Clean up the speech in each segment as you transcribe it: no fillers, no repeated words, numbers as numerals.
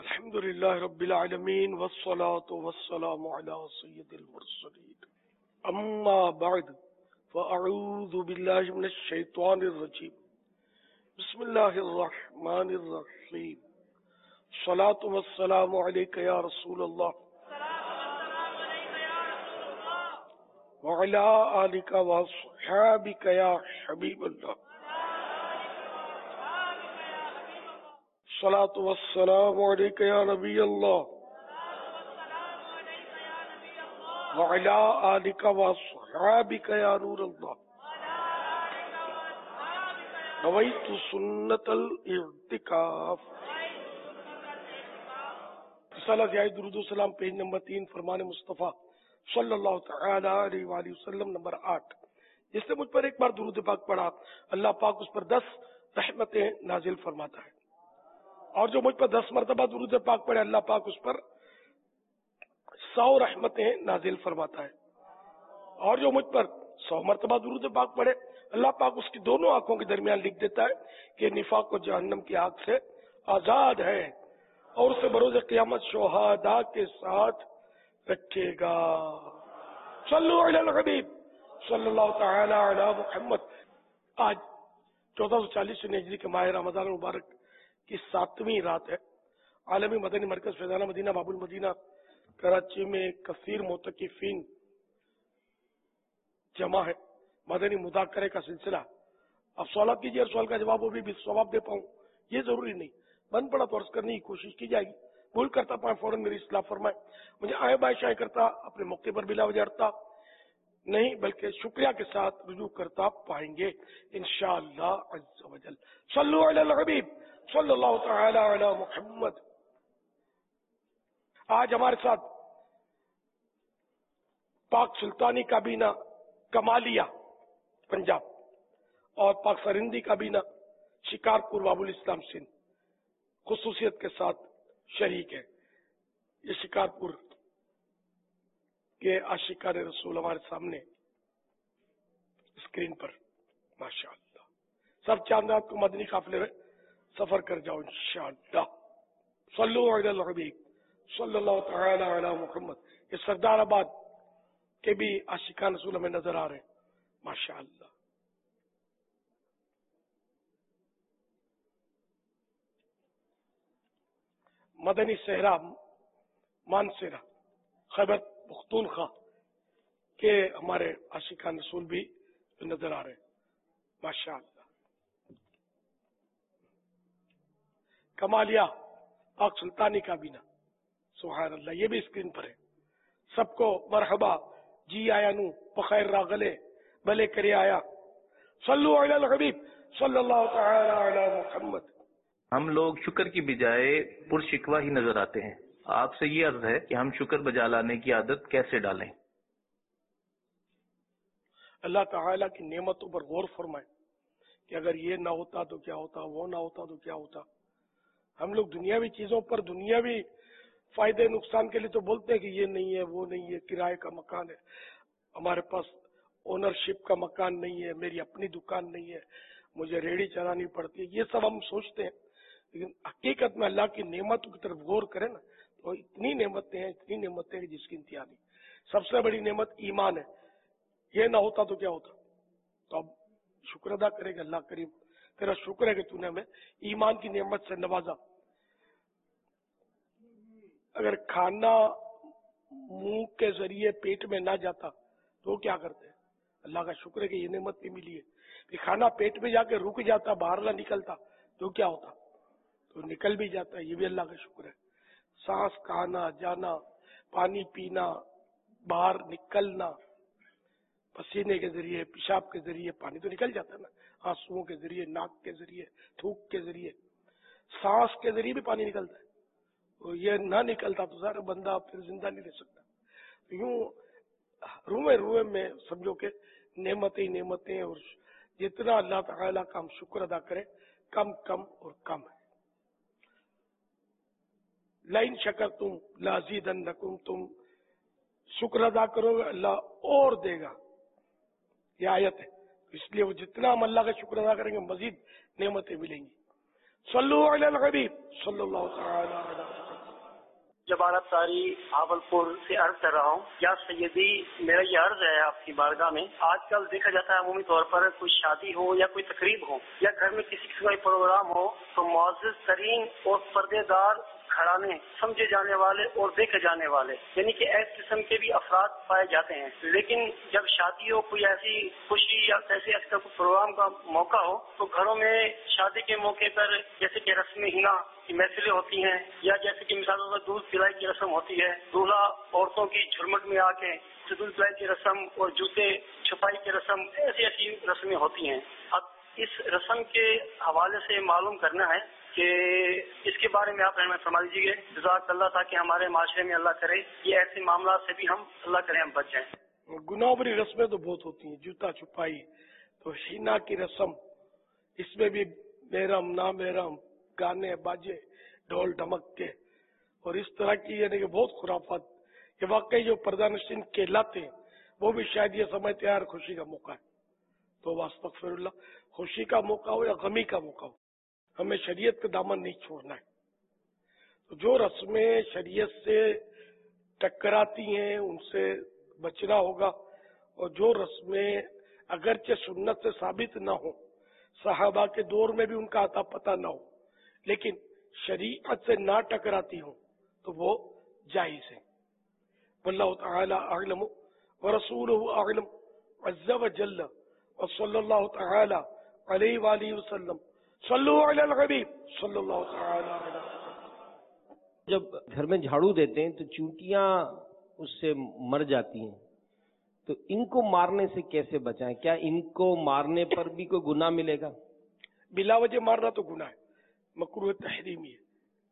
الحمد لله رب العالمين والصلاة والسلام على سيد المرسلين أما بعد فأعوذ بالله من الشيطان الرجيم بسم الله الرحمن الرحيم الصلاة والسلام عليك يا رسول الله وعلى آلك وصحابك يا حبيب الله الصلاة والسلام عليك يا نبي الله وعلى آلك وصحابك يا نور الله نويت سنة الاعتكاف. رسالہ ضیاء درود و سلام پیج نمبر 3 فرمان مصطفیٰ صلی اللہ تعالی علیہ وآلہ وسلم نمبر 8. جس نے مجھ پر ایک بار درود پاک پڑھا اللہ پاک اس پر 10 رحمتیں نازل فرماتا ہے، اور جو مجھ پر 10 مرتبہ درود پاک پڑھے اللہ پاک اس پر 100 رحمتیں نازل فرماتا ہے، اور جو مجھ پر 100 مرتبہ درود پاک پڑھے اللہ پاک اس کی دونوں آنکھوں کے درمیان لکھ دیتا ہے کہ نفاق و جہنم کی آگ سے آزاد ہے، اور اسے بروز قیامت شہداء کے ساتھ رکھے گا. صلو علی الحبیب صلی اللہ تعالی علی محمد. آج 1440 ہجری کے ماہ رمضان المبارک کی 7ویں رات ہے. عالمی مدنی مرکز فیضانہ مدینہ باب المدینہ کراچی میں کثیر معتکفین جمع ہے. مدنی مذاکرے کا سلسلہ. اب سوالات کیجیے اور سوال کا جواب وہ بھی ثواب دے پاؤں یہ ضروری نہیں، بند پڑا تو عرض کرنے کی کوشش کی جائے گی. بھول کرتا پائیں فوراً میری اصلاح فرمائے. مجھے آئے بائے شائع کرتا اپنے موقع پر بلا وجہ اڑتا نہیں، بلکہ شکریہ کے ساتھ رجوع کرتا پائیں گے انشاءاللہ عز و جل. صلو علی الحبیب صلی اللہ تعالی علی محمد. آج ہمارے ساتھ پاک سلطانی کابینہ کمالیہ پنجاب اور پاک سرہندی کابینہ شکارپور باب الاسلام سندھ خصوصیت کے ساتھ شریک ہے. یہ شکارپور کے عاشقان رسول ہمارے سامنے اسکرین پر ماشاءاللہ. سب چاند رات کو مدنی قافلے میں سفر کر جاؤ انشاءاللہ. صلو علی الحبیب صلی اللہ تعالی علی محمد. یہ سردار آباد کے بھی عاشقان رسول ہمیں نظر آ رہے ہیں ماشاءاللہ. مدنی صحرا مانسیرا خیبر پختونخوا کے ہمارے عاشقان رسول بھی نظر آ رہے ہیں ماشاءاللہ. کمالیہ پاک سلطانی کابینہ سبحان اللہ یہ بھی اسکرین پر ہے. سب کو مرحبا جی آیا نو بخیر راغلے بھلے کرے آیا. صلو علی الحبیب صلی اللہ تعالی علی محمد. ہم لوگ شکر کی بجائے پرشکوہ ہی نظر آتے ہیں. آپ سے یہ عرض ہے کہ ہم شکر بجا لانے کی عادت کیسے ڈالیں؟ اللہ تعالیٰ کی نعمتوں پر غور فرمائیں کہ اگر یہ نہ ہوتا تو کیا ہوتا، وہ نہ ہوتا تو کیا ہوتا. ہم لوگ دنیاوی چیزوں پر دنیاوی فائدے نقصان کے لیے تو بولتے ہیں کہ یہ نہیں ہے وہ نہیں ہے، کرائے کا مکان ہے، ہمارے پاس اونرشپ کا مکان نہیں ہے، میری اپنی دکان نہیں ہے، مجھے ریڑھی چلانی پڑتی ہے. یہ سب ہم سوچتے ہیں، لیکن حقیقت میں اللہ کی نعمتوں کی طرف غور کریں نا تو اتنی نعمتیں ہیں جس کی انتہا نہیں. سب سے بڑی نعمت ایمان ہے. یہ نہ ہوتا تو کیا ہوتا. تو اب شکر ادا کرے گا اللہ کریم تیرا شکر ہے کہ تو نے ہمیں ایمان کی نعمت سے نوازا. اگر کھانا منہ کے ذریعے پیٹ میں نہ جاتا تو کیا کرتے ہیں؟ اللہ کا شکر ہے کہ یہ نعمت بھی ملی ہے. کہ کھانا پیٹ میں جا کے رک جاتا باہر نہ نکلتا تو کیا ہوتا؟ تو نکل بھی جاتا ہے. یہ بھی اللہ کا شکر ہے. سانس کا آنا جانا، پانی پینا، باہر نکلنا، پسینے کے ذریعے پیشاب کے ذریعے پانی تو نکل جاتا ہے نا، آنسوؤں کے ذریعے، ناک کے ذریعے، تھوک کے ذریعے، سانس کے ذریعے بھی پانی نکلتا ہے. تو یہ نہ نکلتا تو سارا بندہ پھر زندہ نہیں رہ سکتا. یوں روئے میں سمجھو کہ نعمتیں نعمتیں، اور جتنا اللہ تعالیٰ کا ہم شکر ادا کریں کم اور کم ہے. لئن شکرتم لازیدنکم، تم شکر ادا کرو گے اللہ اور دے گا. یہ آیت ہے. اس لیے وہ جتنا ہم اللہ کا شکر ادا کریں گے مزید نعمتیں ملیں گی. صلو علی الحبیب صلی اللہ تعالی علیہ وسلم. جبارت تاری بھاولپور سے عرض کر رہا ہوں. یا سیدی، میرا یہ عرض ہے آپ کی بارگاہ میں، آج کل دیکھا جاتا ہے عمومی طور پر کوئی شادی ہو یا کوئی تقریب ہو یا گھر میں کسی قسم کا پروگرام ہو تو معزز ترین اور پردے دار گھرانے، سمجھے جانے والے اور دیکھے جانے والے، یعنی کہ ایس قسم کے بھی افراد پائے جاتے ہیں. لیکن جب شادی ہو، کوئی ایسی خوشی یا ایسے پروگرام کا موقع ہو تو گھروں میں شادی کے موقع پر جیسے کہ رسم حنا کی محفلیں ہوتی ہیں، یا جیسے کہ مثالوں میں دودھ پلائی کی رسم ہوتی ہے، دولہا عورتوں کی جھرمٹ میں آ کے دودھ پلائی کی رسم اور جوتے چھپائی کی رسم، ایسی رسمیں ہوتی ہیں. اب اس رسم کے حوالے سے معلوم کرنا ہے کہ اس کے بارے میں آپ رحمت فرما دیجیے. جزاک اللہ، تاکہ ہمارے معاشرے میں اللہ کرے یہ ایسے معاملات سے بھی اللہ کرے ہم بچ جائیں. گناہ بری رسمیں تو بہت ہوتی ہیں، جوتا چھپائی، تو حنا کی رسم، اس میں بھی محرم نا محرم، گانے باجے، ڈھول ڈھمک کے اور اس طرح کی، یعنی کہ بہت خرافات کہ واقعی جو پردہ نشین کہلاتے ہیں وہ بھی شاید یہ سمجھتے ہیں یار خوشی کا موقع ہے. تو استغفر اللہ، خوشی کا موقع ہو یا غمی کا موقع ہو، ہمیں شریعت کا دامن نہیں چھوڑنا ہے. تو جو رسمیں شریعت سے ٹکراتی ہیں ان سے بچنا ہوگا، اور جو رسمیں اگرچہ سنت سے ثابت نہ ہو، صحابہ کے دور میں بھی ان کا اتا پتہ نہ ہو، لیکن شریعت سے نہ ٹکراتی ہوں تو وہ جائز ہے. واللہ تعالی اعلم ورسولہ اعلم عز وجل، وصلی اللہ تعالی علیہ وآلہ وسلم. صلو علی الحبیب صلی اللہ تعالی علیہ وسلم. جب گھر میں جھاڑو دیتے ہیں تو چونٹیاں اس سے مر جاتی ہیں، تو ان کو مارنے سے کیسے بچائیں؟ کیا ان کو مارنے پر بھی کوئی گناہ ملے گا؟ بلا وجہ مارنا تو گناہ ہے، مکروہ تحریمی ہے.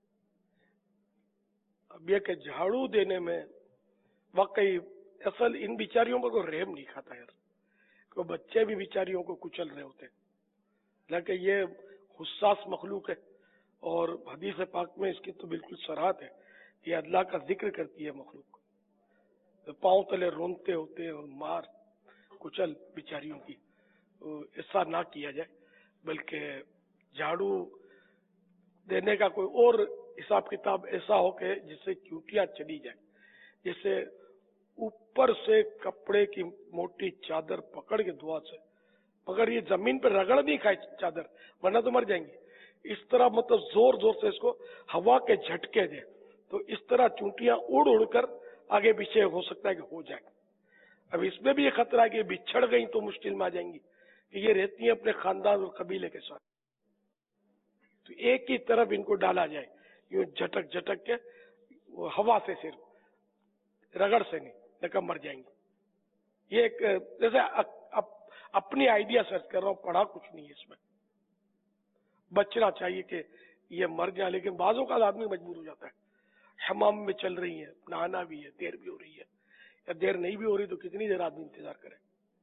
اب یہ کہ جھاڑو دینے میں واقعی اصل ان بیچاریوں پر کوئی رحم نہیں کھاتا یار، کوئی بچے بھی بیچاریوں کو کچل رہے ہوتے ہیں. لیکن یہ حساس مخلوق ہے، اور حدیث پاک میں اس کی تو بالکل صراحت ہے، یہ اللہ کا ذکر کرتی ہے مخلوق، پاؤں تلے رونتے ہوتے ہیں اور مار کچل بیچاریوں کی. ایسا نہ کیا جائے، بلکہ جھاڑو دینے کا کوئی اور حساب کتاب ایسا ہو کہ جس سے چونٹیاں چلی جائیں، جیسے اوپر سے کپڑے کی موٹی چادر پکڑ کے دعا سے، مگر یہ زمین پہ رگڑ نہیں کھائے چادر، ورنہ تو مر جائیں گے. اس طرح مطلب زور زور سے اس کو ہوا کے جھٹکے دے، تو اس طرح چونٹیاں اڑ اڑ کر آگے پیچھے ہو سکتا ہے کہ ہو جائے. اب اس میں بھی یہ خطرہ ہے کہ بچھڑ گئی تو مشکل میں آ جائیں گی، کہ یہ رہتی ہیں اپنے خاندان اور قبیلے کے ساتھ. تو ایک ہی طرف ان کو ڈالا جائے، یوں جھٹک جھٹک کے، وہ ہوا سے صرف، رگڑ سے نہیں، لیکن مر جائیں گے. یہ ایک جیسے اپنی آئیڈیا سرچ کر رہا ہوں، پڑھا کچھ نہیں ہے اس میں. بچنا چاہیے کہ یہ مر جائے، لیکن بعضوں کا آدمی مجبور ہو جاتا ہے، حمام میں چل رہی ہے، نہانا بھی ہے، دیر بھی ہو رہی ہے، یا دیر نہیں بھی ہو رہی تو کتنی دیر آدمی انتظار کرے.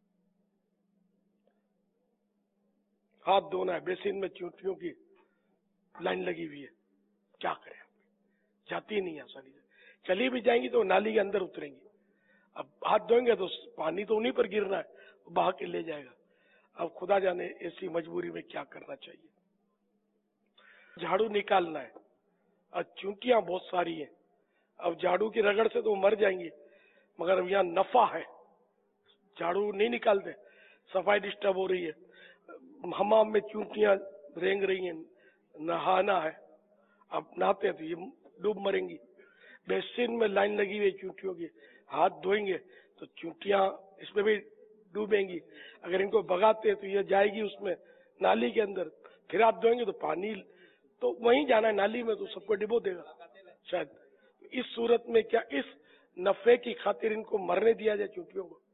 ہاتھ دھونا ہے، بیسن میں چونٹیوں کی لائن لگی ہوئی ہے، کیا کریں؟ جاتی نہیں آسانی سے، چلی بھی جائیں گی تو نالی کے اندر اتریں گی. اب ہاتھ دھوئیں گے تو پانی تو انہیں پر گرنا ہے، بہا کے لے جائے گا. اب خدا جانے ایسی مجبوری میں کیا کرنا چاہیے. جھاڑو نکالنا ہے، اب چونٹیاں بہت ساری ہیں، اب جھاڑو کی رگڑ سے تو مر جائیں گی، مگر اب یہاں نفع ہے، جھاڑو نہیں نکالتے، صفائی ڈسٹرب ہو رہی ہے، حمام میں چونٹیاں رینگ رہی ہیں، نہانا ہے، اب نہاتے ہیں تو یہ ڈوب مریں گی. بیسن میں لائن لگی ہوئی چونٹیوں کی، ہاتھ دھوئیں گے تو چونٹیاں اس میں بھی ڈوبیں گی. اگر ان کو بگاتے تو یہ جائے گی اس میں نالی کے اندر، پھر آپ دھوئیں گے تو پانی تو وہیں جانا ہے نالی میں، تو سب کو ڈبو دے گا شاید. اس صورت میں کیا اس نفع کی خاطر ان کو مرنے دیا جائے چونٹیوں کو؟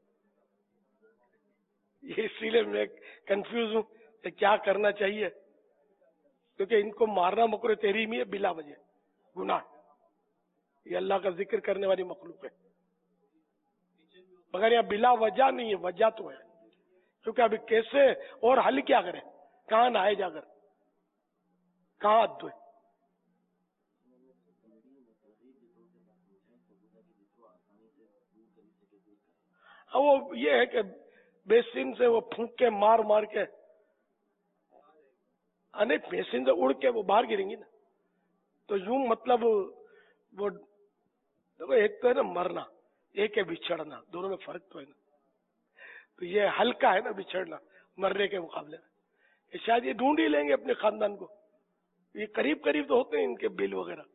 یہ اسی لیے میں کنفیوز ہوں کہ کیا کرنا چاہیے، کیونکہ ان کو مارنا مکروہ تحریمی ہے، بلا وجہ گناہ. یہ اللہ کا ذکر کرنے والی مخلوق ہے، مگر یہ بلا وجہ نہیں ہے، وجہ تو ہے. کیونکہ ابھی کیسے اور حل کیا کرے، کہاں نہائے جا کر، کہاں ہاتھ دھوئے. وہ یہ ہے کہ بیسن سے وہ پھونک کے مار مار کے، نہیں بیسن سے اڑ کے وہ باہر گریں گی نا، تو یوں مطلب وہ देखो एक तो है ना मरना, एक है बिछड़ना, दोनों में फर्क तो है ना। तो ये हल्का है ना बिछड़ना मरने के मुकाबले में, शायद ये ढूंढ ही लेंगे अपने खानदान को, ये करीब करीब तो होते हैं इनके बिल वगैरह।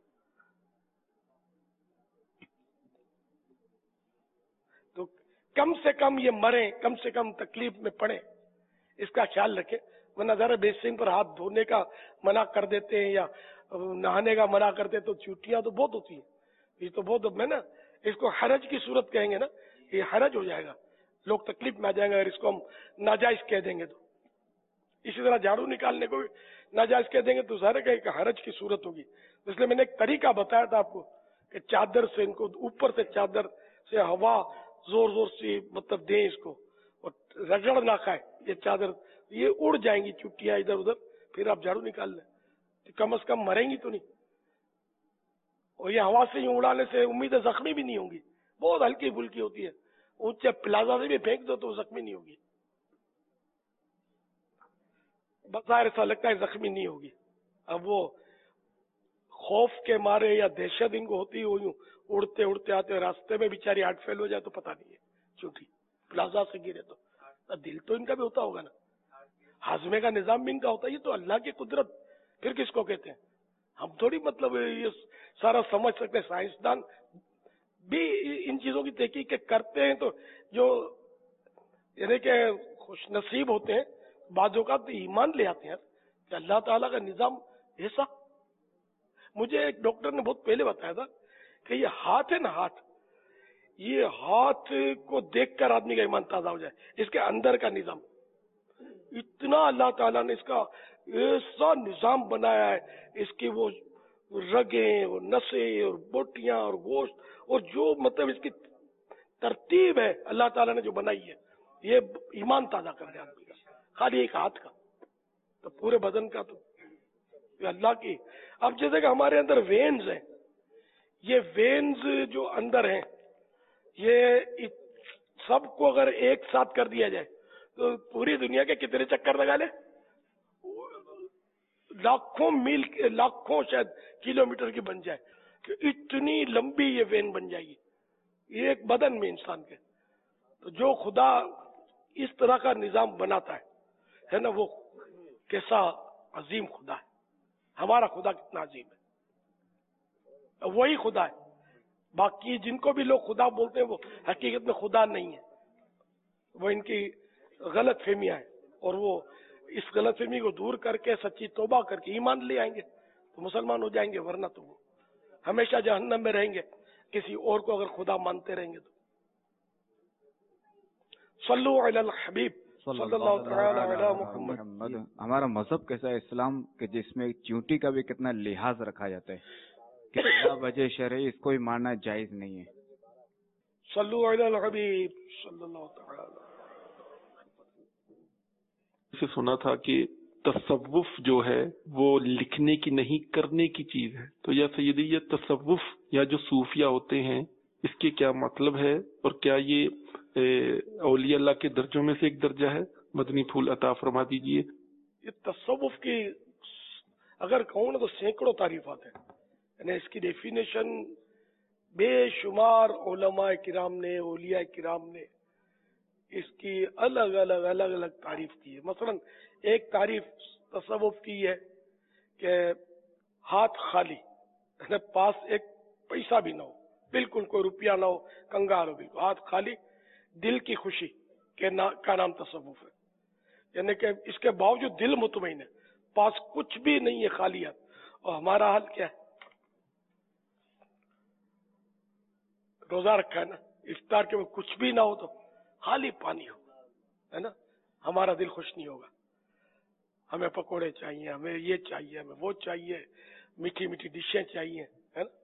तो कम से कम ये मरे, कम से कम तकलीफ में पड़े, इसका ख्याल रखें। वरना जरा बेसिन पर हाथ धोने का मना कर देते हैं या नहाने का मना करते हैं तो चुटियां तो बहुत होती है। ये तो बहुत है ना, इसको हरज की सूरत कहेंगे ना, ये हरज हो जाएगा, लोग तकलीफ में आ जाएंगे अगर इसको हम नाजायज कह देंगे तो। इसी तरह झाड़ू निकालने को भी नाजायज कह देंगे तो सारे कहेंगे हरज की सूरत होगी। इसलिए मैंने एक तरीका बताया था आपको कि चादर से इनको ऊपर से चादर से हवा जोर जोर से मतलब दें इसको, और रगड़ ना खाए ये चादर, ये उड़ जाएंगी चुटियां इधर उधर, फिर आप झाड़ू निकाल लें तो कम से कम मरेंगी तो नहीं। और ये हवा से ही उड़ाने से उम्मीद है जख्मी भी नहीं होंगी, बहुत हल्की फुल्की होती है, ऊंचे प्लाजा से भी फेंक दो तो जख्मी नहीं होगी, बाहर ऐसा लगता है जख्मी नहीं होगी। अब वो खौफ के मारे या दहशत इनको होती हो, यूं उड़ते उड़ते आते रास्ते में बेचारी हार्ट फेल हो जाए तो पता नहीं है, चूंकि प्लाजा से गिरे तो दिल तो इनका भी होता होगा ना, हाजमे का निजाम भी इनका होता है। ये तो अल्लाह की कुदरत फिर किसको कहते हैं, हम थोड़ी मतलब ये सारा समझ सकते हैं। साइंसदान भी इन चीजों की तहकीक करते हैं, तो जो यानी कि खुश नसीब होते हैं बाजों का तो ईमान ले आते हैं कि अल्लाह ताला का निजाम ऐसा। मुझे एक डॉक्टर ने बहुत पहले बताया था कि ये हाथ है ना, हाथ, ये हाथ को देखकर आदमी का ईमान ताजा हो जाए, इसके अंदर का निजाम इतना अल्लाह ताला ने इसका ऐसा निजाम बनाया है, इसकी वो रगें और नसें और बोटियां और गोश्त और जो मतलब इसकी तरतीब है अल्लाह ताला ने जो बनाई है, ये ईमान ताजा कर दे आदमी का, खाली एक हाथ का तो पूरे बदन का तो ये अल्लाह की। अब जैसे कि हमारे अंदर वेन्स हैं, ये वेन्स जो अंदर हैं, ये सबको अगर एक साथ कर दिया जाए तो पूरी दुनिया के कितने चक्कर लगा ले, लाखों मील, लाखों शायद किलोमीटर की बन जाए, तो इतनी लंबी ये वेन बन जाएगी ये एक बदन में इंसान के। तो जो खुदा इस तरह का निजाम बनाता है ना, वो कैसा अजीम खुदा है, हमारा खुदा कितना अजीम है, वही खुदा है। बाकी जिनको भी लोग खुदा बोलते हैं वो हकीकत में खुदा नहीं है, वो इनकी गलत फहमियां है, और वो इस गलत फहमी को दूर करके सच्ची तौबा करके ईमान ले आएंगे तो मुसलमान हो जाएंगे, वरना तो वो हमेशा जहन्नम में रहेंगे किसी और को अगर खुदा मानते रहेंगे तो। सल्लु अलल हबीब सल्लल्लाहु तआला अला मुहम्मद। हमारा मजहब कैसा है इस्लाम के, जिसमें चींटी का भी कितना लिहाज रखा जाता है कि क्या वजह शरई इसको ही मारना जायज नहीं है। सल्लु अलल हबीब सल्लल्लाहु तआला। से सुना था कि तसव्वुफ जो है वो लिखने की नहीं करने की चीज है, तो या सैयदी ये तसव्वुफ या जो सूफिया होते हैं इसके क्या मतलब है, और क्या ये औलिया अल्लाह के दर्जों में से एक दर्जा है? मदनी फूल अता फरमा दीजिए। ये तसव्वुफ की अगर कहूँ ना तो सैकड़ों तारीफात है, यानी इसकी डेफिनेशन बेशुमार उलमा किराम ने, औलिया किराम ने इसकी अलग अलग तारीफ की है। मसलन एक तारीफ तसव्वुफ की है कि हाथ खाली, पास एक पैसा भी ना हो, बिल्कुल कोई रुपया ना हो, कंगाल हो, बिल्कुल हाथ खाली, दिल की खुशी का नाम तसव्वुफ है। यानी कि इसके बावजूद दिल मुतमईन है, पास कुछ भी नहीं है, खाली हाथ। और हमारा हाल क्या है, रोजा रखा है ना, इफ्तार के वक्त कुछ भी ना हो तो खाली पानी हो, है ना, हमारा दिल खुश नहीं होगा। हमें पकोड़े चाहिए, हमें ये चाहिए, हमें वो चाहिए, मीठी मीठी डिशें चाहिए, है ना।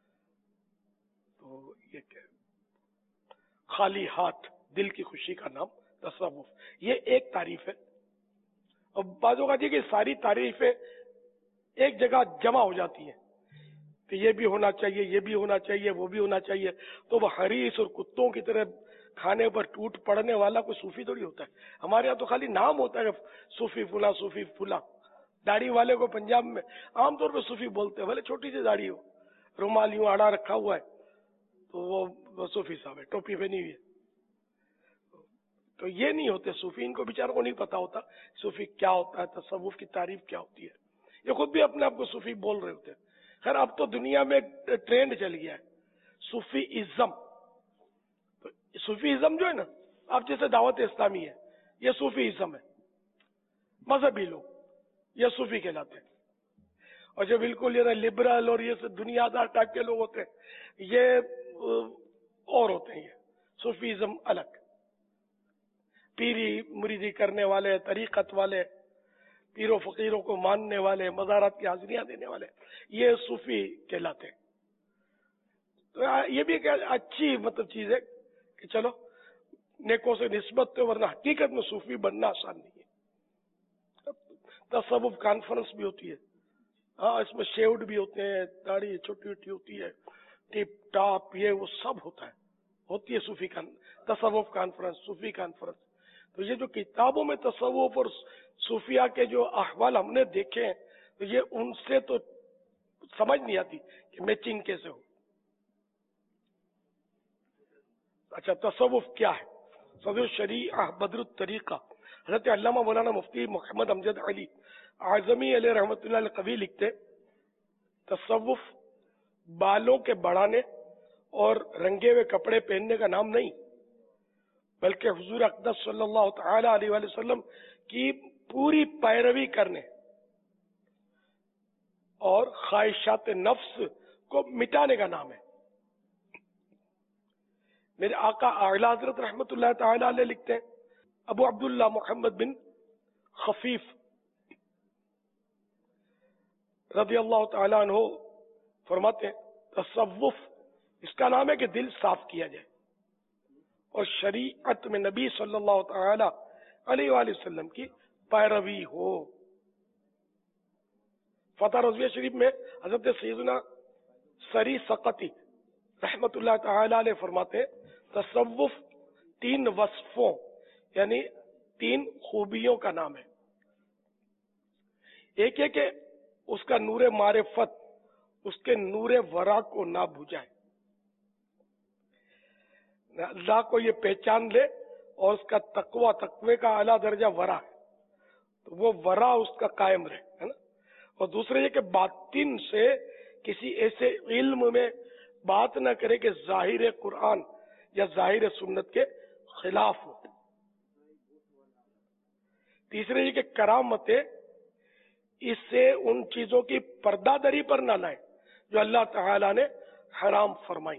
तो ये क्या, खाली हाथ, दिल की खुशी का नाम तसव्वुफ, ये एक तारीफ है। और बाजों का कि सारी तारीफें एक जगह जमा हो जाती हैं कि ये भी होना चाहिए, ये भी होना चाहिए, वो भी होना चाहिए, तो वो हरीस और कुत्तों की तरह खाने पर टूट पड़ने वाला कोई सूफी थोड़ी होता है। हमारे यहाँ तो खाली नाम होता है सूफी फुला, सूफी फुला। दाढ़ी वाले को पंजाब में आमतौर पर सूफी बोलते हैं, भले छोटी सी दाढ़ी हो, रुमाल यूं आड़ा रखा हुआ है, تو وہ صوفی صاحب ہے، ٹوپی پہنی ہوئی ہے. تو یہ نہیں ہوتے صوفی، ان کو بیچاروں کو نہیں پتا ہوتا صوفی کیا ہوتا ہے، تصوف کی تعریف کیا ہوتی ہے. یہ خود بھی اپنے آپ کو صوفی بول رہے ہوتے ہیں. خیر اب تو دنیا میں ٹرینڈ چل گیا ہے صوفی ازم. تو صوفی ازم جو ہے نا، آپ جیسے دعوت اسلامی ہے یہ صوفی ازم ہے، مذہبی لوگ یہ صوفی کہلاتے ہیں. اور جو بالکل یہ لبرل اور یہ دنیا دار ٹائپ کے لوگ ہوتے ہیں یہ اور ہوتے ہیں. یہ صوفی ازم الگ، پیری مریدی کرنے والے، طریقت والے، پیروں فقیروں کو ماننے والے، مزارات کی حاضریاں دینے والے، یہ صوفی کہلاتے ہیں. تو یہ بھی ایک اچھی مطلب چیز ہے کہ چلو نیکوں سے نسبت تو، ورنہ حقیقت میں صوفی بننا آسان نہیں ہے. تصوف کانفرنس بھی ہوتی ہے، ہاں اس میں شیوڈ بھی ہوتے ہیں، داڑھی چھوٹی چھوٹی ہوتی ہے، ٹپ ٹاپ، یہ وہ سب ہوتا ہے، ہوتی ہے صوفی تصوف کانفرنس، صوفی کانفرنس. تو یہ جو کتابوں میں تصوف اور صوفیہ کے جو احوال ہم نے دیکھے ہیں، تو یہ ان سے تو سمجھ نہیں آتی کہ میچنگ کیسے ہو. اچھا تصوف کیا ہے؟ صدر شریعہ بدر الطریقہ حضرت علامہ مولانا مفتی محمد امجد علی اعظمی علیہ رحمۃ اللہ القوی لکھتے، تصوف بالوں کے بڑھانے اور رنگے ہوئے کپڑے پہننے کا نام نہیں، بلکہ حضور اقدس صلی اللہ تعالی علیہ وآلہ وسلم کی پوری پیروی کرنے اور خواہشات نفس کو مٹانے کا نام ہے. میرے آقا اعلی حضرت رحمت اللہ تعالی علیہ لکھتے ہیں، ابو عبداللہ محمد بن خفیف رضی اللہ تعالی عنہ فرماتے ہیں، تصوف اس کا نام ہے کہ دل صاف کیا جائے اور شریعت میں نبی صلی اللہ تعالی علیہ وآلہ وسلم کی پیروی ہو. فتح رضویہ شریف میں حضرت سیدنا سری سقطی رحمت اللہ تعالی علیہ فرماتے ہیں، تصوف 3 وصفوں یعنی 3 خوبیوں کا نام ہے. ایک ہے کہ اس کا نور معرفت اس کے نور ورا کو نہ بجھائے، اللہ کو یہ پہچان لے، اور اس کا تقوی کا اعلیٰ درجہ ورا ہے، تو وہ ورا اس کا قائم رہے، ہے نا. اور دوسرے یہ کہ باطن سے کسی ایسے علم میں بات نہ کرے کہ ظاہر قرآن یا ظاہر سنت کے خلاف ہو. تیسرے یہ کہ کرامتیں اس سے ان چیزوں کی پردہ دری پر نہ لائیں جو اللہ تعالی نے حرام فرمائی.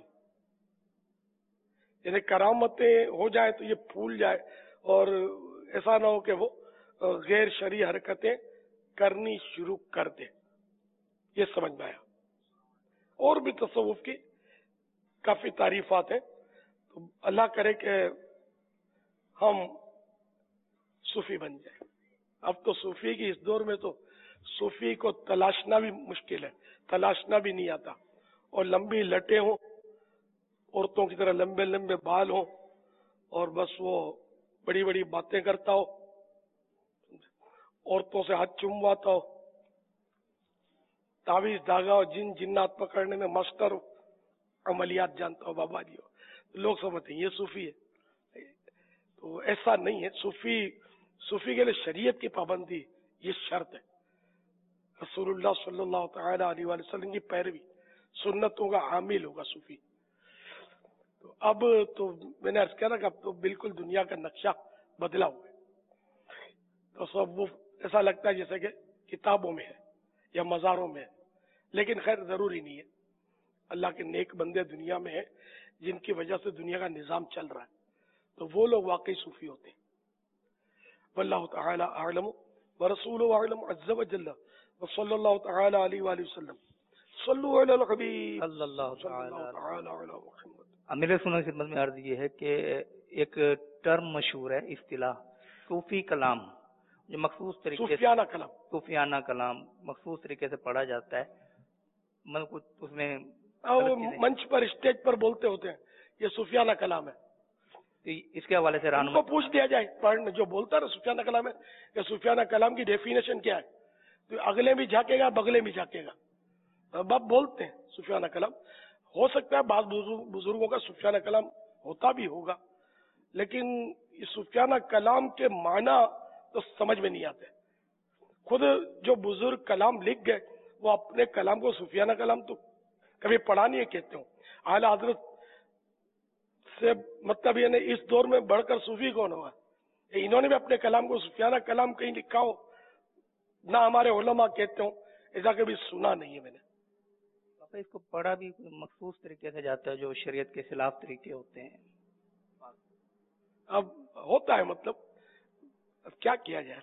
یعنی کرامتیں ہو جائے تو یہ پھول جائے اور ایسا نہ ہو کہ وہ غیر شرعی حرکتیں کرنی شروع کر دے. یہ سمجھ میں آیا. اور بھی تصوف کی کافی تعریفات ہیں، تو اللہ کرے کہ ہم صوفی بن جائیں. اب تو صوفی کی اس دور میں تو صوفی کو تلاشنا بھی مشکل ہے، تلاشنا بھی نہیں آتا. اور لمبی لٹیں ہوں، عورتوں کی طرح لمبے لمبے بال ہوں، اور بس وہ بڑی بڑی باتیں کرتا ہو، عورتوں سے ہاتھ چمواتا ہو، تعویذ دھاگا اور جن جنات پکڑنے میں مستر ہو، عملیات جانتا ہو، بابا جی ہو. لوگ سمجھتے ہیں یہ صوفی ہے، تو ایسا نہیں ہے. صوفی کے لیے شریعت کی پابندی یہ شرط ہے، رسول اللہ صلی اللہ تعالی علیہ وآلہ وسلم کی پیروی، سنتوں کا حامل ہوگا صوفی. تو اب تو میں نے عرض کیا نا کہ اب تو بالکل دنیا کا نقشہ بدلا ہوا ہے. تصوف ایسا لگتا ہے جیسے کہ کتابوں میں ہے یا مزاروں میں ہے، لیکن خیر ضروری نہیں ہے. اللہ کے نیک بندے دنیا میں ہیں جن کی وجہ سے دنیا کا نظام چل رہا ہے، تو وہ لوگ واقعی صوفی ہوتے ہیں. واللہ تعالی اعلم ورسولہ اعلم عز وجل وصلی اللہ تعالی علیہ وآلہ وسلم. صلو علی الحبیب صلی اللہ تعالی علی محمد. امیر سنت کی خدمت میں عرض یہ ہے کہ ایک ٹرم مشہور ہے، اصطلاح صوفی کلام، جو مخصوص طریقے سے صوفیانہ کلام مخصوص طریقے سے پڑھا جاتا ہے. مطلب کچھ اس میں منچ پر اسٹیج پر بولتے ہوتے ہیں یہ صوفیانہ کلام ہے. اس کے حوالے سے ان کو پوچھ دیا جائے، پڑھنے جو بولتا ہے نا صوفیانہ کلام ہے، کہ صوفیانہ کلام کی ڈیفینیشن کیا ہے، تو اگلے بھی جھانکے گا بگلے بھی جھانکے گا. اب بولتے ہیں صوفیانہ کلام، ہو سکتا ہے بعض بزرگوں کا سفیانہ کلام ہوتا بھی ہوگا، لیکن اس سفیانہ کلام کے معنی تو سمجھ میں نہیں آتے. خود جو بزرگ کلام لکھ گئے وہ اپنے کلام کو سفیانہ کلام تو کبھی پڑھا نہیں ہے کہتے ہوں. اعلی حضرت سے مطلب یہ نہیں اس دور میں بڑھ کر صوفی کون ہوا؟ انہوں نے بھی اپنے کلام کو سفیانہ کلام کہیں لکھا ہو، نہ ہمارے علماء کہتے ہوں، ایسا کبھی سنا نہیں ہے میں نے. اس کو پڑھا بھی مخصوص طریقے سے جاتا ہے جو شریعت کے خلاف طریقے ہوتے ہیں. اب ہوتا ہے مطلب اب کیا کیا جائے.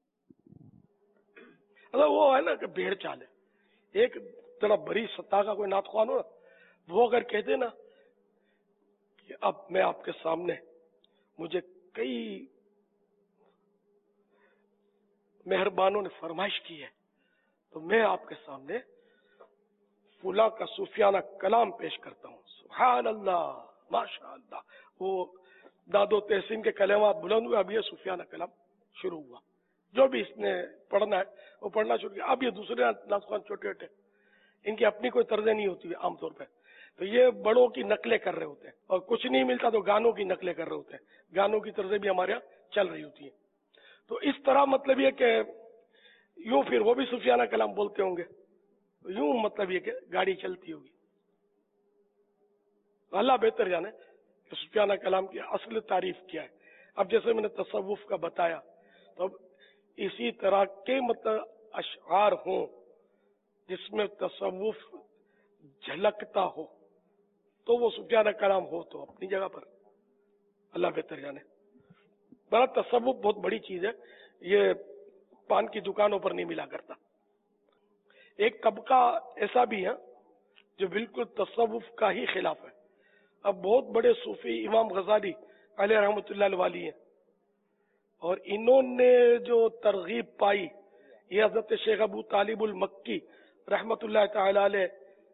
اگر وہ ہے نا کہ بھیڑ چال ہے، ایک طرح بڑی سطح کا کوئی نعت خوان ہو نا، وہ اگر کہتے نا کہ اب میں آپ کے سامنے مجھے کئی مہربانوں نے فرمائش کی ہے تو میں آپ کے سامنے فلاں کا صوفیانہ کلام پیش کرتا ہوں. سبحان اللہ، ماشاء اللہ، وہ داد و تحسین کے کلمات بلند ہوئے. اب یہ صوفیانہ کلام شروع ہوا، جو بھی اس نے پڑھنا ہے وہ پڑھنا شروع کیا. اب یہ دوسرے نعت چھوٹے چھوٹے ان کی اپنی کوئی طرزیں نہیں ہوتی عام طور پہ، تو یہ بڑوں کی نقلیں کر رہے ہوتے ہیں، اور کچھ نہیں ملتا تو گانوں کی نقلیں کر رہے ہوتے ہیں. گانوں کی طرزیں بھی ہمارے یہاں چل رہی ہوتی ہیں. تو اس طرح مطلب یہ کہ یوں پھر وہ بھی صوفیانہ کلام بولتے ہوں گے، یوں مطلب یہ کہ گاڑی چلتی ہوگی. اللہ بہتر جانے کہ صوفیانہ کلام کی اصل تعریف کیا ہے. اب جیسے میں نے تصوف کا بتایا، تو اب اسی طرح کے مطلب اشعار ہوں جس میں تصوف جھلکتا ہو تو وہ صوفیانہ کلام ہو تو اپنی جگہ پر، اللہ بہتر جانے. بڑا تصوف بہت بڑی چیز ہے، یہ پان کی دکانوں پر نہیں ملا کرتا. ایک طبقہ ایسا بھی ہے جو بالکل تصوف کا ہی خلاف ہے. اب بہت بڑے صوفی امام غزالی علیہ رحمۃ اللہ علیہ ہیں، اور انہوں نے جو ترغیب پائی یہ حضرت شیخ ابو طالب المکی رحمۃ اللہ تعالی علیہ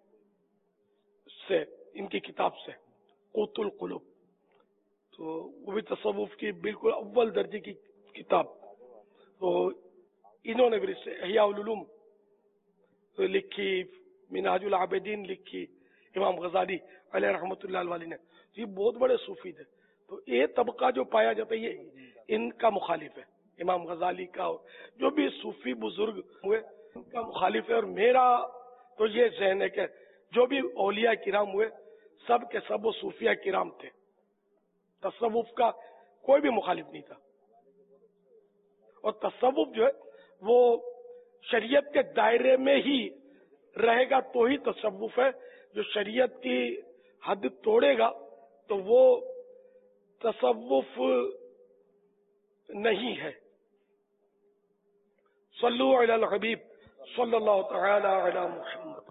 سے، ان کی کتاب سے قوت القلوب، تو وہ بھی تصوف کی بالکل اول درجے کی کتاب. تو انہوں نے بھی اس سے احیاء العلوم لکھی، منہاج العابدین لکھی امام غزالی علیہ رحمۃ اللہ علیہ نے. یہ بہت بڑے صوفی تھے. تو یہ طبقہ جو پایا جاتا ہے یہ ان کا مخالف ہے، امام غزالی کا اور جو بھی صوفی بزرگ ہوئے ان کا مخالف ہے. اور میرا تو یہ ذہن ہے کہ جو بھی اولیاء کرام ہوئے سب کے سب وہ صوفیہ کرام تھے، تصوف کا کوئی بھی مخالف نہیں تھا. اور تصوف جو ہے وہ شریعت کے دائرے میں ہی رہے گا تو ہی تصوف ہے. جو شریعت کی حد توڑے گا تو وہ تصوف نہیں ہے. صلو علی الحبیب صلی اللہ تعالی علی محمد.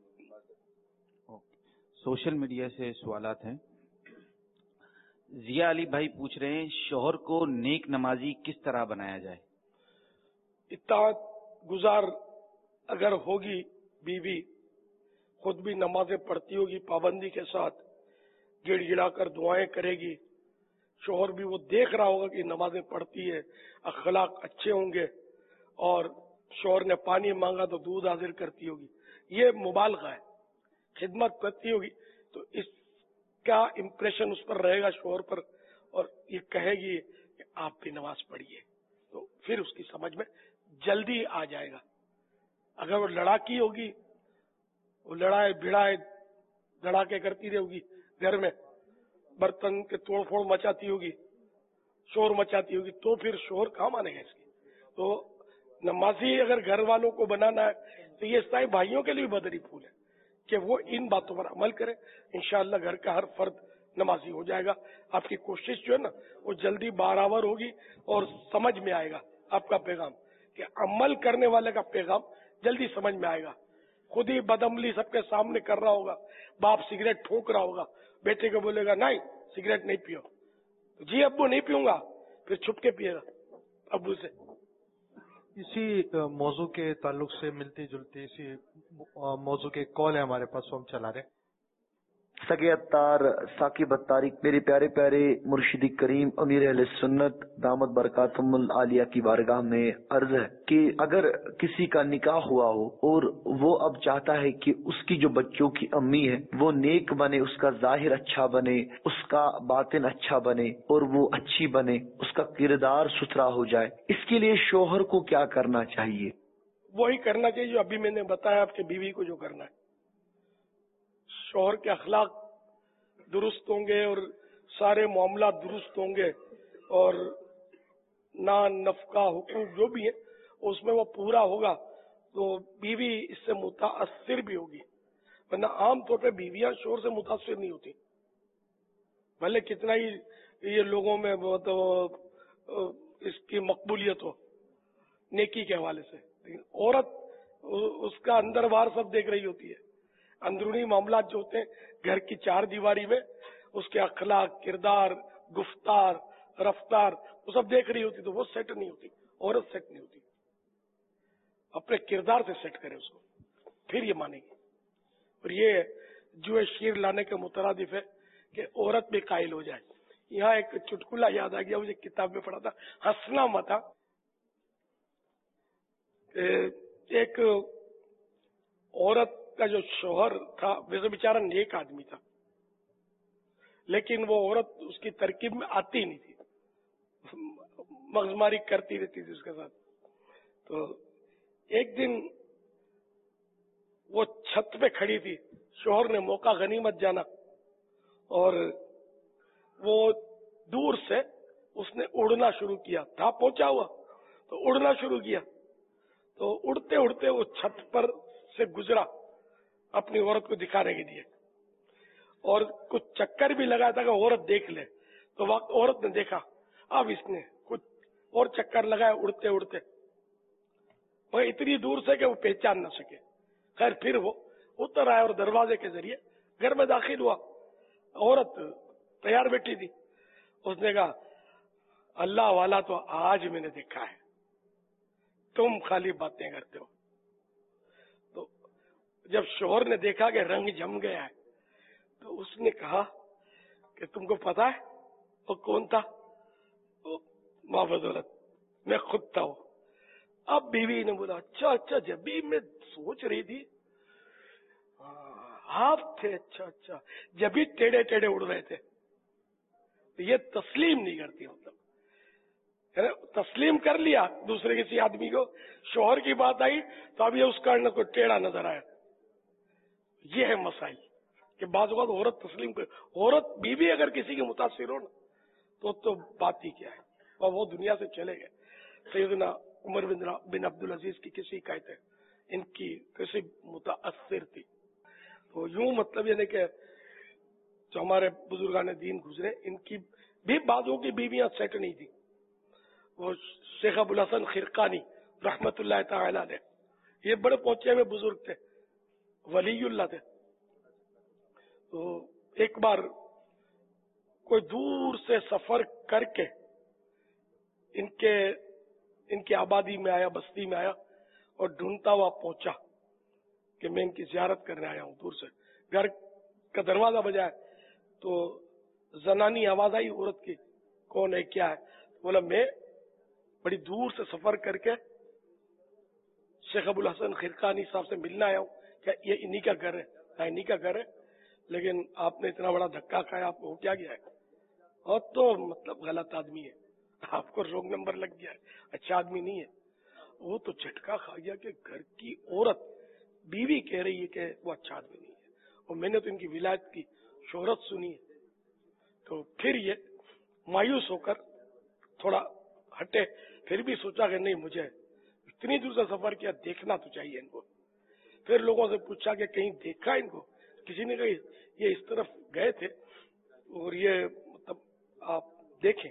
سوشل میڈیا سے سوالات ہیں. ضیاء علی بھائی پوچھ رہے ہیں شوہر کو نیک نمازی کس طرح بنایا جائے؟ اطاعت گزار اگر ہوگی بیوی، خود بھی نمازیں پڑھتی ہوگی پابندی کے ساتھ، گڑ گڑا کر دعائیں کرے گی، شوہر بھی وہ دیکھ رہا ہوگا کہ نمازیں پڑھتی ہے، اخلاق اچھے ہوں گے، اور شوہر نے پانی مانگا تو دودھ حاضر کرتی ہوگی، یہ مبالغہ ہے، خدمت کرتی ہوگی، تو اس کا امپریشن اس پر رہے گا شوہر پر، اور یہ کہے گی کہ آپ بھی نماز پڑھیے، تو پھر اس کی سمجھ میں جلدی آ جائے گا. اگر وہ لڑاکی ہوگی، وہ لڑائے بھڑائے دھڑاکے کرتی رہے ہوگی، گھر میں برتن کے توڑ پھوڑ مچاتی ہوگی، شور مچاتی ہوگی، تو پھر شوہر کہاں مانے گا اس کی. تو نمازی اگر گھر والوں کو بنانا ہے تو یہ سارے بھائیوں کے لیے بدری پھول ہے کہ وہ ان باتوں پر عمل کرے. انشاءاللہ گھر کا ہر فرد نمازی ہو جائے گا. آپ کی کوشش جو ہے نا وہ جلدی برابر ہوگی اور سمجھ میں آئے گا آپ کا پیغام، کہ عمل کرنے والے کا پیغام جلدی سمجھ میں آئے گا. خود ہی بدعملی سب کے سامنے کر رہا ہوگا، باپ سگریٹ ٹھوک رہا ہوگا، بیٹے کو بولے گا نہیں سگریٹ نہیں پیو، جی ابو نہیں پیوں گا، پھر چھپ کے پیے گا ابو سے. اسی موضوع کے تعلق سے ملتی جلتی اسی موضوع کے کال ہے ہمارے پاس، وہ ہم چلا رہے. سگے اتار ثاقب اتاری میرے پیارے پیارے مرشد کریم امیر اہل سنت دامت برکاتہم العالیہ کی بارگاہ میں عرض ہے کہ اگر کسی کا نکاح ہوا ہو اور وہ اب چاہتا ہے کہ اس کی جو بچوں کی امی ہے وہ نیک بنے، اس کا ظاہر اچھا بنے، اس کا باطن اچھا بنے اور وہ اچھی بنے، اس کا کردار ستھرا ہو جائے، اس کے لیے شوہر کو کیا کرنا چاہیے؟ وہی کرنا چاہیے جو ابھی میں نے بتایا آپ کے بیوی کو جو کرنا ہے. شوہر کے اخلاق درست ہوں گے اور سارے معاملات درست ہوں گے اور نان نفقہ حقوق جو بھی ہے اس میں وہ پورا ہوگا تو بیوی اس سے متاثر بھی ہوگی. ورنہ عام طور پہ بیویاں شوہر سے متاثر نہیں ہوتی، بھلے کتنا ہی یہ لوگوں میں اس کی مقبولیت ہو نیکی کے حوالے سے، لیکن عورت اس کا اندر باہر سب دیکھ رہی ہوتی ہے. اندرونی معاملات جو ہوتے ہیں گھر کی چار دیواری میں اس کے اخلاق، کردار، گفتار، رفتار وہ سب دیکھ رہی ہوتی، تو وہ سیٹ نہیں ہوتی، عورت سیٹ نہیں ہوتی. اپنے کردار سے سیٹ کرے اس کو، پھر یہ مانے گی. اور یہ جو شیر لانے کے مترادف ہے کہ عورت بھی قائل ہو جائے. یہاں ایک چٹکلا یاد آ گیا، مجھے کتاب میں پڑھا تھا، ہنسنا مت. ایک عورت کا جو شوہر تھا ویسے بیچارہ نیک آدمی تھا، لیکن وہ عورت اس کی ترکیب میں آتی نہیں تھی، مغزماری کرتی رہتی تھی اس کے ساتھ. تو ایک دن وہ چھت پہ کھڑی تھی، شوہر نے موقع غنیمت جانا اور وہ دور سے اس نے اڑنا شروع کیا. تھا پہنچا ہوا تو اڑنا شروع کیا، تو اڑتے اڑتے وہ چھت پر سے گزرا اپنی عورت کو دکھانے کے لیے، اور کچھ چکر بھی لگایا تھا کہ عورت دیکھ لے. تو وقت عورت نے دیکھا، اب اس نے کچھ اور چکر لگایا اڑتے اڑتے، وہ اتنی دور سے کہ وہ پہچان نہ سکے. خیر پھر وہ اتر آیا اور دروازے کے ذریعے گھر میں داخل ہوا. عورت تیار بیٹھی تھی. اس نے کہا اللہ والا تو آج میں نے دیکھا ہے، تم خالی باتیں کرتے ہو. تو جب شوہر نے دیکھا کہ رنگ جم گیا ہے تو اس نے کہا کہ تم کو پتا ہے وہ کون تھا؟ ماں بدولت میں خود تھا. وہ اب بیوی نے بولا اچھا اچھا، جب بھی میں سوچ رہی تھی آپ تھے، اچھا اچھا، جب بھی ٹیڑے ٹیڑے اڑ رہے تھے. یہ تسلیم نہیں کرتی، مطلب تسلیم کر لیا دوسرے کسی آدمی کو، شوہر کی بات آئی تو اب یہ اس کا کوئی ٹیڑھا نظر آیا. یہ ہے مسائل کہ بعض اوقات عورت تسلیم کر، عورت بیوی اگر کسی کی متاثر ہو نا تو بات ہی کیا ہے، اور وہ دنیا سے چلے گئے. سیدنا عمر بن عبد العزیز کی کسی حکایت ہے، ان کی کسی متاثر تھی. تو یوں مطلب یعنی کہ جو ہمارے بزرگان دین گزرے ان کی بھی بعضوں کی بیویاں سیٹ نہیں تھی. وہ شیخ ابو الحسن خرقانی رحمت اللہ تعالی علیہ، یہ بڑے پہنچے ہوئے بزرگ تھے، ولی اللہ تھے. تو ایک بار کوئی دور سے سفر کر کے ان کی آبادی میں آیا، بستی میں آیا اور ڈھونڈتا ہوا پہنچا کہ میں ان کی زیارت کرنے آیا ہوں. دور سے گھر کا دروازہ بجایا تو زنانی آواز آئی عورت کی، کون ہے کیا ہے؟ بولا میں بڑی دور سے سفر کر کے شیخ ابو الحسن خرقانی صاحب سے ملنا آیا ہوں. کیا یہ انہی کا گھر ہے؟ انہی کا گھر ہے، لیکن آپ نے اتنا بڑا دھکا کھایا، آپ کو ہو کیا گیا ہے؟ اور تو مطلب غلط آدمی ہے، آپ کو رونگ نمبر لگ گیا ہے، اچھا آدمی نہیں ہے. وہ تو جھٹکا کھا گیا کہ گھر کی عورت بیوی کہہ رہی ہے کہ وہ اچھا آدمی نہیں ہے، اور میں نے تو ان کی ولایت کی شہرت سنی ہے. تو پھر یہ مایوس ہو کر تھوڑا ہٹے، پھر بھی سوچا کہ نہیں، مجھے اتنی دور سے سفر کیا، دیکھنا تو چاہیے ان کو. پھر لوگوں سے پوچھا کہ کہیں دیکھا ان کو؟ کسی نے کہا یہ اس طرف گئے تھے اور یہ مطلب آپ دیکھیں.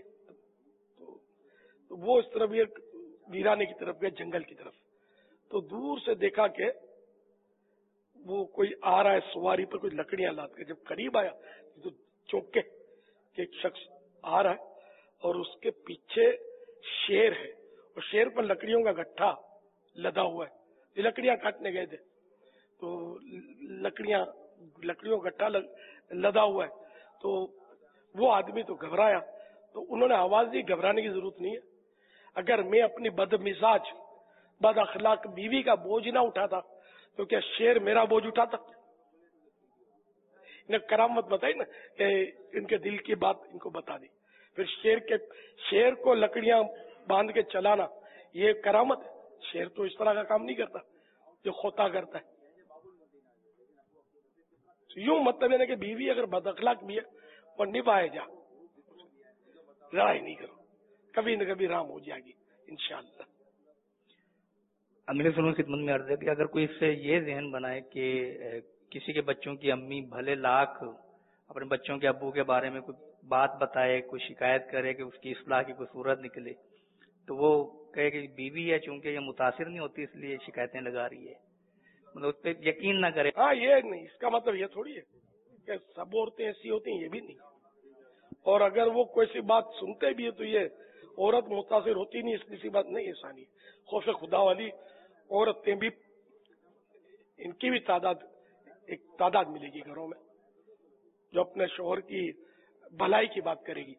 تو وہ اس طرف یہ ویرانے کی طرف گئے، جنگل کی طرف. تو دور سے دیکھا کہ وہ کوئی آ رہا ہے سواری پر، کوئی لکڑیاں لاد کے. جب قریب آیا تو چونکے کہ ایک شخص آ رہا ہے اور اس کے پیچھے شیر ہے، اور شیر پر لکڑیوں کا گٹھا لدا ہوا ہے. یہ لکڑیاں کاٹنے گئے تھے تو لکڑیاں लकड़ियों का गट्ठा लदा हुआ है, तो वो आदमी तो घबराया, तो उन्होंने आवाज दी, घबराने की जरूरत नहीं है। अगर मैं अपनी बदमिजाज बद अखलाक बीवी का बोझ ना उठाता तो क्या शेर मेरा बोझ उठाता? इन्हें करामत बताई ना कि इनके दिल की बात इनको बता दी। फिर शेर को लकड़ियां बांध के चलाना ये करामत है। शेर तो इस तरह का काम नहीं करता जो खोता करता है। तो यूं मतलब है कि बीवी अगर बदअखलाक भी है और निभाए जा, लड़ाई नहीं करो, कभी न कभी राम हो जाएगी इंशाअल्लाह। मेरे सुनो खिदमत में अर्ज है कि अगर कोई इससे ये जहन बनाए कि किसी के बच्चों की अम्मी भले लाख अपने बच्चों के अब्बू के बारे में कोई बात बताए, कोई शिकायत करे कि उसकी इस्लाह की कोई सूरत निकले, तो वो कहे कि बीवी है चूंकि ये मुतासिर नहीं होती इसलिए शिकायतें लगा रही है, मतलब उस पर यकीन ना करे। हाँ, ये नहीं, इसका मतलब ये थोड़ी है कि सब औरतें ऐसी होती हैं, ये भी नहीं। और अगर वो कोई सी बात सुनते भी है तो ये औरत मुतासिर होती नहीं, इसलिए सी बात नहीं। ऐसा नहीं, खौफ खुदा वाली औरतें भी, इनकी भी एक तादाद मिलेगी घरों में जो अपने शोहर की भलाई की बात करेगी।